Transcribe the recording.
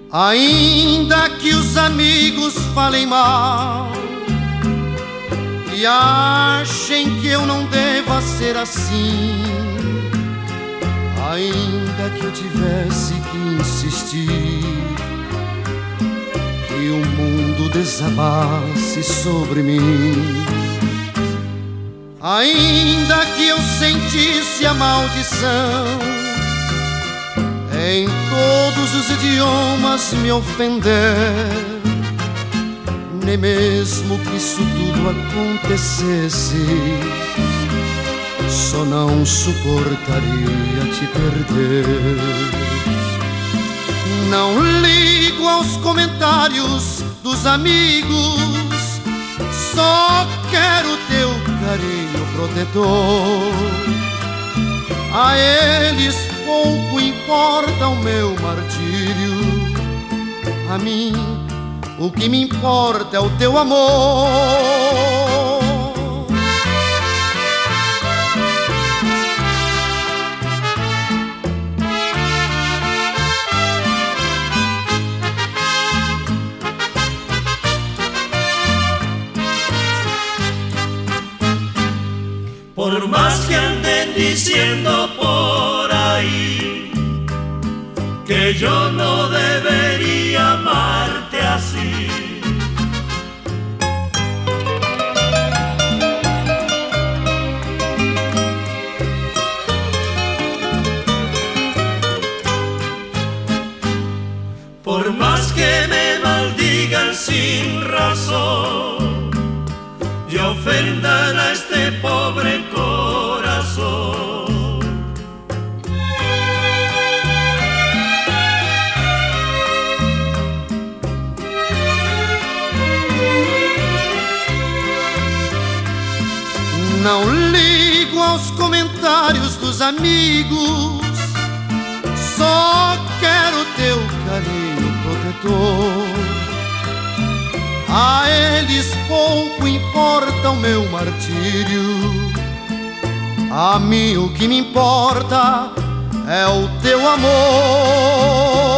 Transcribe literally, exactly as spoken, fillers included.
Ainda que os amigos falem mal e achem que eu não deva ser assim, ainda que eu tivesse que insistir, que o mundo desabasse sobre mim, ainda que eu sentisse a maldição em todos os idiomas me ofender, nem mesmo que isso tudo acontecesse, só não suportaria te perder. Não ligo aos comentários dos amigos, só quero teu carinho protetor. A eles pouco importa o meu martírio, a mim o que me importa é o teu amor. Por más que anden diciendo por ahí que yo no debería amarte así, por más que me maldigan sin razón y ofendan a este pobre corazón, não ligo aos comentários dos amigos, só quero teu carinho protetor. A eles pouco importa o meu martírio, a mim o que me importa é o teu amor.